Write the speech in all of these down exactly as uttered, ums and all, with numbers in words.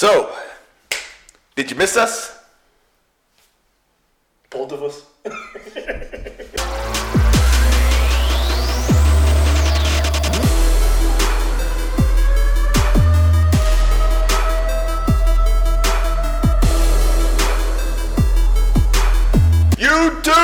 So, did you miss us? Both of us. YouTube!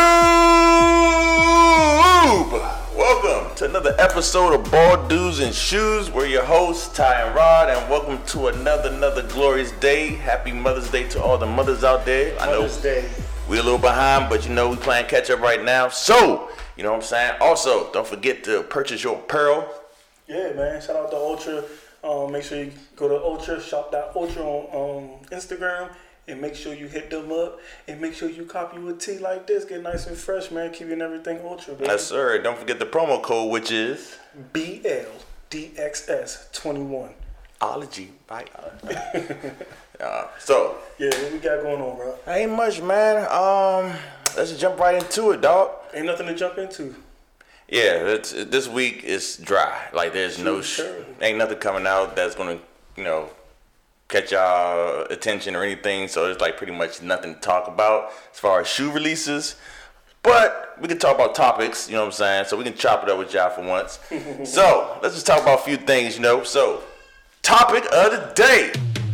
Welcome to another episode of Ball Dudes and Shoes. We're your hosts, Ty and Rod, and welcome to another another glorious day. Happy Mother's Day to all the mothers out there. I know Mother's Day. We're a little behind, but you know we playing catch up right now. So, you know what I'm saying? Also, don't forget to purchase your apparel. Yeah, man. Shout out to Ultra. Um, make sure you go to Ultra, shop dot ultra on um, Instagram. And make sure you hit them up. And make sure you copy a tee like this. Get nice and fresh, man. Keeping everything ultra, baby. Yes, sir. Don't forget the promo code, which is B L D X S twenty-one. Ology. Bye. uh, so. Yeah, what we got going on, bro? Ain't much, man. Um, let's just jump right into it, dog. Ain't nothing to jump into. Yeah, it's, this week is dry. Like, there's no, sh- ain't nothing coming out that's going to, you know, catch y'all attention or anything, so there's like pretty much nothing to talk about as far as shoe releases. But we can talk about topics, you know what I'm saying? So we can chop it up with y'all for once. So let's just talk about a few things, you know. So, topic of the day.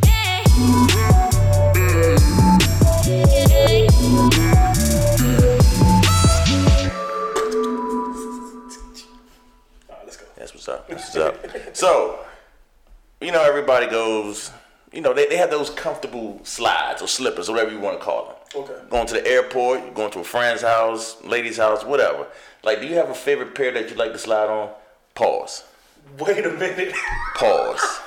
Alright, let's go. That's what's up. That's what's up. So, you know, everybody goes. You know, they, they have those comfortable slides or slippers, whatever you want to call them. Okay. Going to the airport, you're going to a friend's house, lady's house, whatever. Like, do you have a favorite pair that you like to slide on? Pause. Wait a minute. Pause.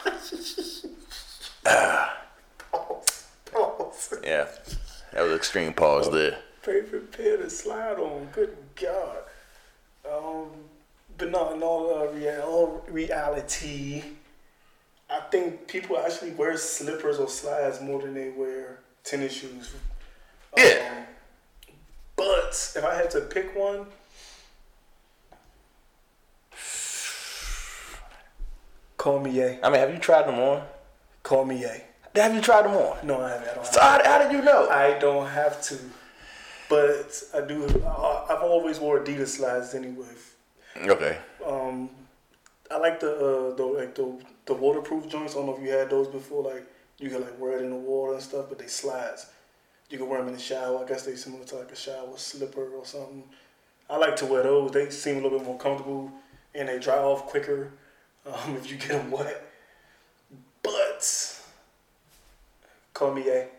ah. Pause. Pause. Yeah. That was extreme pause there. Favorite pair to slide on. Good God. Um, but no, in all, uh, rea- all reality, I think people actually wear slippers or slides more than they wear tennis shoes. Yeah. Um, but if I had to pick one, call me A. I mean, have you tried them on? Call me A. Have you tried them on? No, I haven't. I don't So have how, how did you know? to. I don't have to. But I do. I, I've always wore Adidas slides anyway. Okay. Um, I like the uh, the like the the waterproof joints. I don't know if you had those before. Like you can like wear it in the water and stuff, but they slides. You can wear them in the shower. I guess they similar to like a shower slipper or something. I like to wear those. They seem a little bit more comfortable and they dry off quicker um, if you get them wet. But call me A.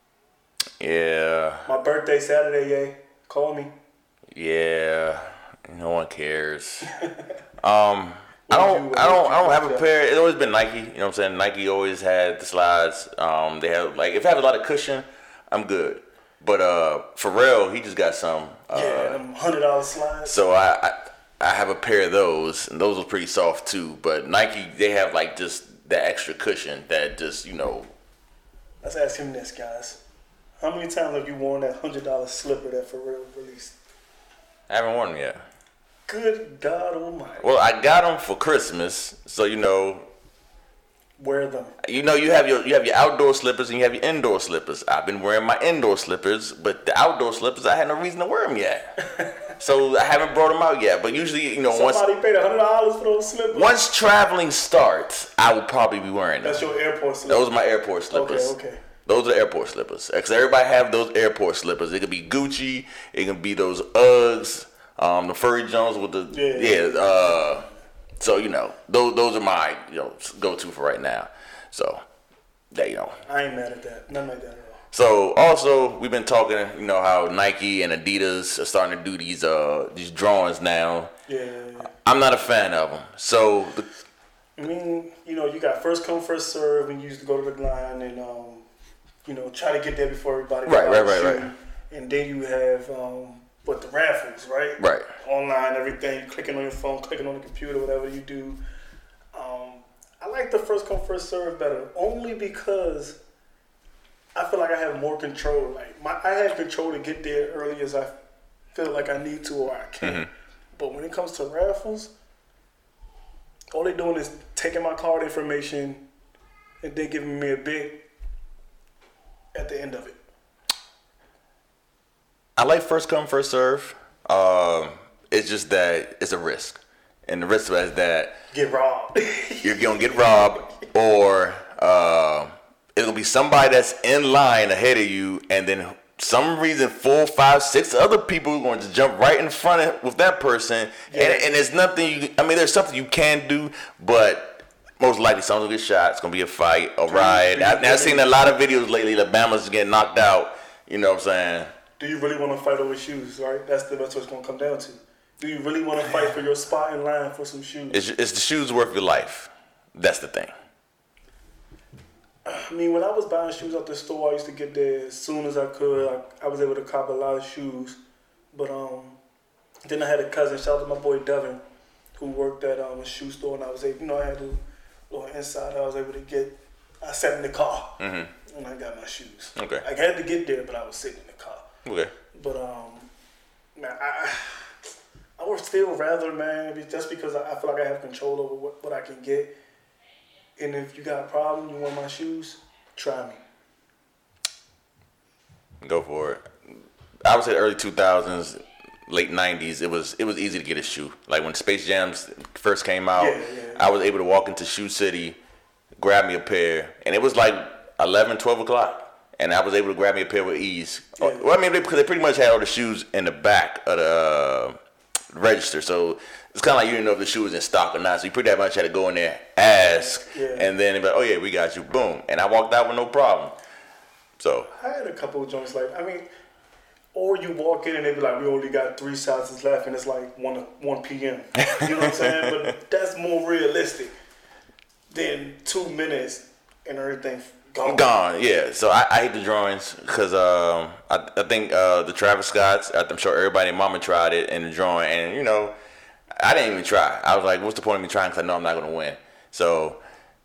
Yeah. My birthday Saturday, yay. Call me. Yeah. No one cares. um. I What don't, would you- I don't, what I don't would have you a pick? pair. It's always been Nike. You know what I'm saying? Nike always had the slides. Um, they have like if I have a lot of cushion, I'm good. But uh, Pharrell, he just got some. Uh, Yeah, them hundred dollar slides. So I, I, I have a pair of those, and those are pretty soft too. But Nike, they have like just that extra cushion that just you know. Let's ask him this, guys. How many times have you worn that hundred dollar slipper that Pharrell released? I haven't worn them yet. Good God Almighty. Well, I got them for Christmas, so you know. Wear them. You know, you have your you have your outdoor slippers and you have your indoor slippers. I've been wearing my indoor slippers, but the outdoor slippers, I had no reason to wear them yet. So I haven't brought them out yet. But usually, you know, Somebody once paid a hundred dollars for those slippers. once traveling starts, I will probably be wearing them. That's your airport slippers. Those are my airport slippers. Okay, okay. Those are the airport slippers. Because everybody have those airport slippers. It could be Gucci. It can be those Uggs. Um, the Furry Jones with the Yeah. yeah. Uh, so you know, those those are my you know go to for right now. So, there you know. I ain't mad at that. Nothing like that at all. So also we've been talking, you know, how Nike and Adidas are starting to do these uh these drawings now. Yeah, yeah, yeah. I'm not a fan of them. So the, I mean, you know, you got first come, first serve, and you used to go to the line and, um, you know, try to get there before everybody. Right, got right, out right, shooting. right. And then you have, um, what, the raffles, right? Right. Online, everything, clicking on your phone, clicking on the computer, whatever you do. Um, I like the first come, first serve better, only because I feel like I have more control. Like my, I have control to get there early as I feel like I need to or I can. Mm-hmm. But when it comes to raffles, all they're doing is taking my card information and then giving me a big at the end of it? I like first come, first serve. Um, it's just that it's a risk. And the risk is that get robbed. You're going to get robbed, or uh, it's going to be somebody that's in line ahead of you, and then some reason four, five, six other people are going to jump right in front of with that person. Yeah. And, and there's nothing, you, I mean, there's something you can do, but most likely someone's going to get shot. It's going to be a fight, a riot. I've, I've seen a lot of videos lately. Alabama's getting knocked out. You know what I'm saying? Do you really want to fight over shoes, right? That's the that's what it's going to come down to. Do you really want to fight for your spot in line for some shoes? It's, it's the shoes worth your life. That's the thing. I mean, when I was buying shoes at the store, I used to get there as soon as I could. I, I was able to cop a lot of shoes. But um, then I had a cousin, shout out to my boy Devin, who worked at um, a shoe store, and I was able, you know, I had a little inside. I was able to get, I sat in the car, mm-hmm. and I got my shoes. Okay. I had to get there, but I was sitting in the car. Okay. But, um, man, I, I would still rather, man, just because I feel like I have control over what, what I can get. And if you got a problem, you want my shoes, try me. Go for it. I would say early two thousands, late nineties, it was it was easy to get a shoe. Like when Space Jams first came out, yeah, yeah. I was able to walk into Shoe City, grab me a pair, and it was like eleven, twelve o'clock. And I was able to grab me a pair with ease. Yeah. Well, I mean, because they, they pretty much had all the shoes in the back of the uh, register. So it's kind of like you didn't know if the shoe was in stock or not. So you pretty much had to go in there, ask, yeah. and then they'd be like, oh, yeah, we got you. Boom. And I walked out with no problem. So I had a couple of joints like, I mean, or you walk in and they be like, we only got three sizes left, and it's like one p.m. You know what I'm saying? But that's more realistic than two minutes and everything gone. Gone, yeah. So I, I hate the drawings because um, I, I think uh, the Travis Scotts, I'm sure everybody and mama tried it in the drawing, and, you know, I didn't even try. I was like, what's the point of me trying because I know I'm not going to win. So,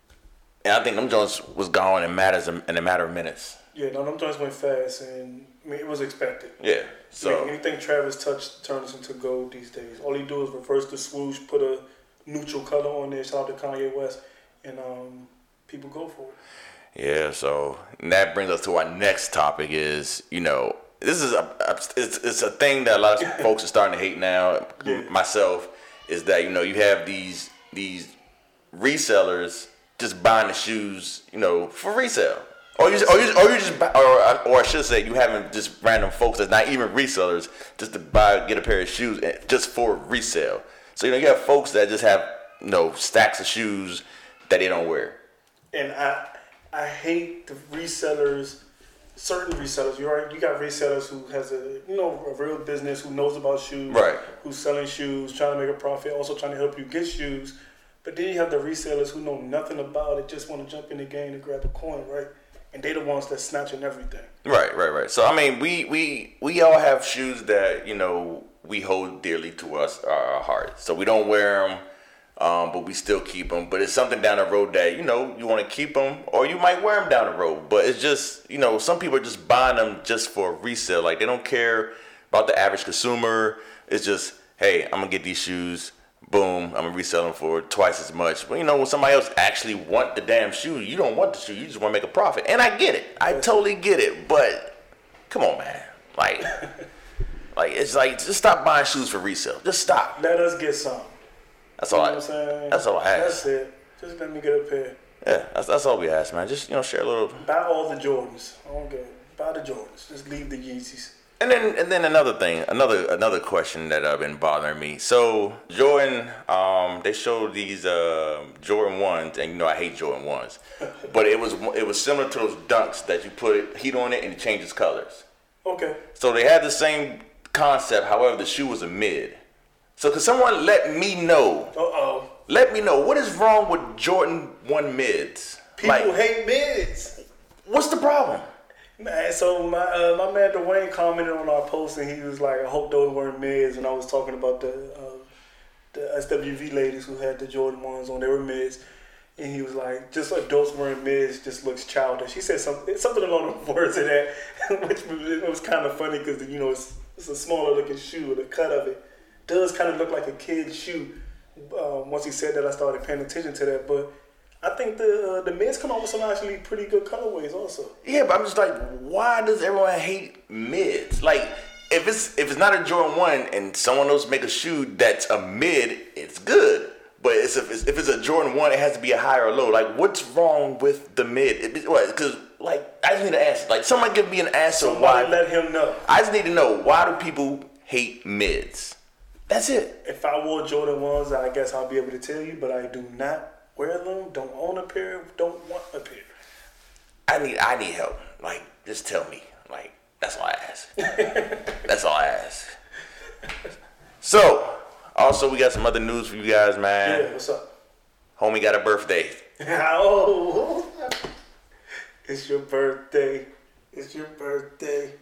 and I think them joints was gone in matters in a matter of minutes. Yeah, no, them joints went fast, and I mean, it was expected. Yeah, so. I mean, anything Travis touched turns into gold these days. All he do is reverse the swoosh, put a neutral color on there, shout out to Kanye West, and um, people go for it. Yeah, so and that brings us to our next topic is, you know, this is a, it's, it's a thing that a lot of folks are starting to hate now, yeah. myself, is that, you know, you have these these resellers just buying the shoes, you know, for resale. Or you, or you, or you just, buy, or, or I should say, you having just random folks that's not even resellers just to buy, get a pair of shoes just for resale. So, you know, you have folks that just have, you know, stacks of shoes that they don't wear. And I I hate the resellers, certain resellers. You already, you got resellers who has a, you know, a real business, who knows about shoes, right? Who's selling shoes, trying to make a profit, also trying to help you get shoes. But then you have the resellers who know nothing about it, just want to jump in the game and grab a coin, right? And they the ones that's snatching everything. Right, right, right. So I mean, we we we all have shoes that, you know, we hold dearly to us, our heart. So we don't wear them, um, but we still keep them. But it's something down the road that, you know, you want to keep them, or you might wear them down the road. But it's just, you know, some people are just buying them just for resale. Like, they don't care about the average consumer. It's just, hey, I'm gonna get these shoes. Boom, I'm gonna resell them for twice as much. But, you know, when somebody else actually want the damn shoe, you don't want the shoe. You just want to make a profit. And I get it. I totally get it. But come on, man. Like, like it's like, just stop buying shoes for resale. Just stop. Let us get some. That's all. You know I. What I'm saying? That's all I ask. That's it. Just let me get a pair. Yeah, that's that's all we ask, man. Just, you know, share a little. Buy all the Jordans. I don't get buy the Jordans. Just leave the Yeezys. And then, and then another thing, another another question that have been bothering me. So Jordan, um, they showed these uh, Jordan ones, and you know I hate Jordan ones, but it was it was similar to those Dunks that you put heat on it and it changes colors. Okay. So they had the same concept. However, the shoe was a mid. So could someone let me know? Uh oh. Let me know what is wrong with Jordan one mids. People like, hate mids. What's the problem? Man, so my uh, my man Dwayne commented on our post, and he was like, "I hope those weren't mids." And I was talking about the uh, the S W V ladies who had the Jordan ones on; they were mids. And he was like, "Just adults wearing mids just looks childish." He said something something along the words of that, which was, it was kind of funny because, you know, it's, it's a smaller looking shoe. The cut of it does kind of look like a kid's shoe. Um, once he said that, I started paying attention to that, but I think the uh, the mids come out with some actually pretty good colorways also. Yeah, but I'm just like, why does everyone hate mids? Like, if it's if it's not a Jordan one and someone else make a shoe that's a mid, it's good. But it's if it's, if it's a Jordan one, it has to be a high or low. Like, what's wrong with the mid? It, what? Because like, I just need an answer. Like, somebody give me an answer. Somebody why? let him know. I just need to know, why do people hate mids? That's it. If I wore Jordan ones, I guess I'll be able to tell you. But I do not wear them. Don't own a pair. Don't want a pair. I need I need help. Like, just tell me. Like, that's all I ask. That's all I ask. So, also we got some other news for you guys, man. Yeah, what's up? Homie got a birthday. Oh, it's your birthday. It's your birthday.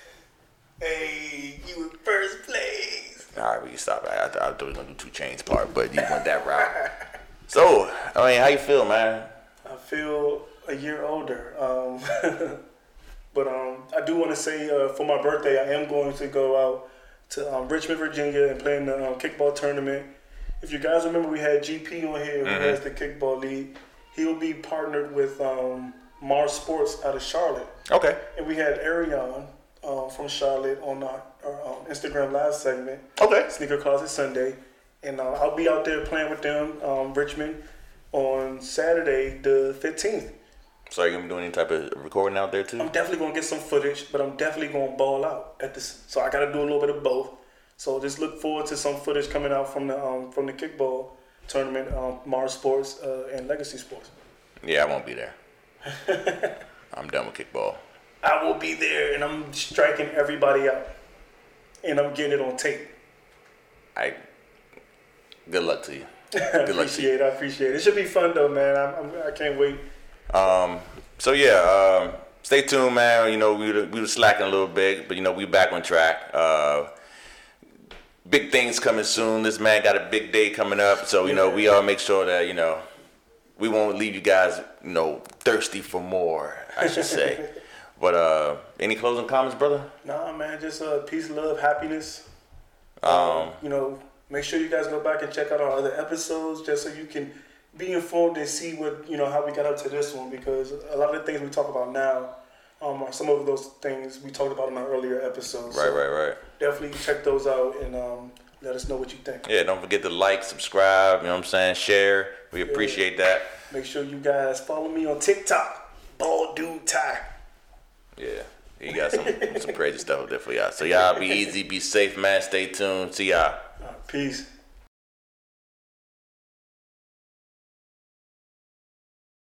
Hey, you in first place. All right, we can stop. I, I, thought, I thought we were gonna do two chains part, but you went that route. So, I mean, how you feel, man? I feel a year older. Um, but um, I do want to say uh, for my birthday, I am going to go out to um, Richmond, Virginia, and play in the um, kickball tournament. If you guys remember, we had G P on here, who Mm-hmm. has the kickball league. He will be partnered with um, Mars Sports out of Charlotte. Okay. And we had Arion um, from Charlotte on our, our um, Instagram Live segment, Okay. Sneaker Closet Sunday. And uh, I'll be out there playing with them, um, Richmond, on Saturday the fifteenth. So are you gonna be doing any type of recording out there too? I'm definitely gonna get some footage, but I'm definitely gonna ball out at this. So I gotta do a little bit of both. So just look forward to some footage coming out from the um, from the kickball tournament, um, Mars Sports uh, and Legacy Sports. Yeah, I won't be there. I'm done with kickball. I will be there, and I'm striking everybody out, and I'm getting it on tape. I. Good luck to you. I Good luck to you. appreciate it. I appreciate it. It should be fun though, man. I'm, I'm, I can't wait. Um. So yeah. Um. Stay tuned, man. You know we were, we were slacking a little bit, but you know we back on track. Uh. Big things coming soon. This man got a big day coming up, so you know we all make sure that you know we won't leave you guys you know thirsty for more, I should say. But uh, any closing comments, brother? Nah, man. Just uh, peace, love, happiness. Um. You know, make sure you guys go back and check out our other episodes, just so you can be informed and see what you know how we got up to this one. Because a lot of the things we talk about now, um, are some of those things we talked about in our earlier episodes. Right, So right, right. Definitely check those out and um, let us know what you think. Yeah, don't forget to like, subscribe, you know what I'm saying, share. We appreciate that. Make sure you guys follow me on TikTok, Bald Dude Ty. Yeah, you got some some crazy stuff up there for y'all. So y'all be easy, be safe, man. Stay tuned. See y'all. All right, peace.